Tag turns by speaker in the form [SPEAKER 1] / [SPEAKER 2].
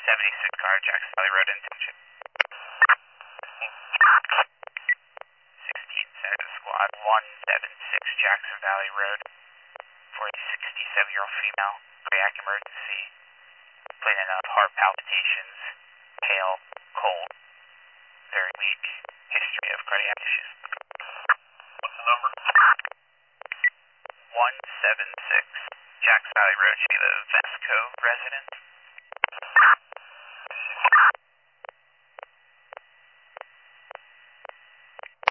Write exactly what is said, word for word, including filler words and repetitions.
[SPEAKER 1] seventy-six car, Jackson Valley Road in Township. sixteen Center Squad, one seven six Jackson Valley Road for a sixty-seven-year-old female, cardiac emergency, complaining of heart palpitations, pale, cold, very weak, history of cardiac issues.
[SPEAKER 2] What's the number?
[SPEAKER 1] one seven six Jackson Valley Road, she the Vesco resident.